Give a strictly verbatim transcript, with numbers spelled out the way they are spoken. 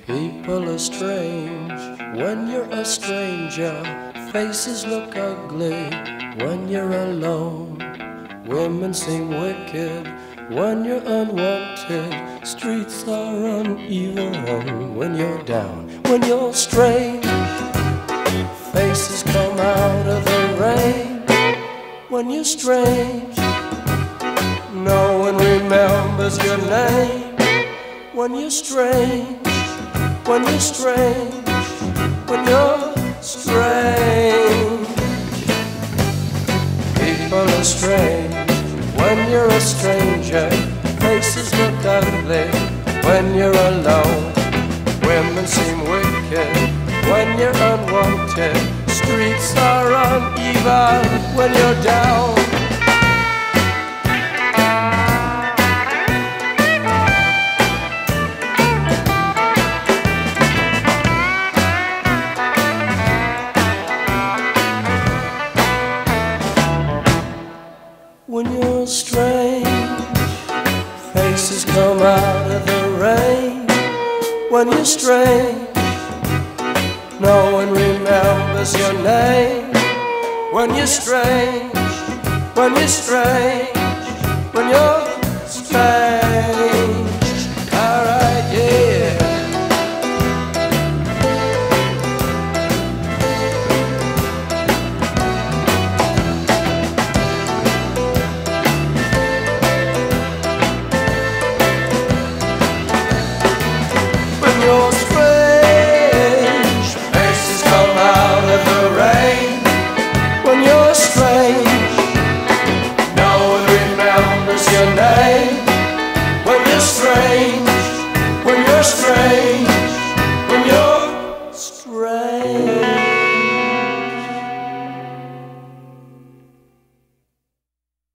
People are strange when you're a stranger. Faces look ugly when you're alone. Women seem wicked when you're unwanted. Streets are uneven when you're down. When you're strange, faces come out of the rain. When you're strange, no one remembers your name. When you're strange, when you're strange, when you're strange. People are strange when you're a stranger. Faces look ugly when you're alone. Women seem wicked when you're unwanted. Streets are uneven when you're down. When you're strange, faces come out of the rain. When you're strange, no one remembers your name. When you're strange, when you're strange, when you're strange.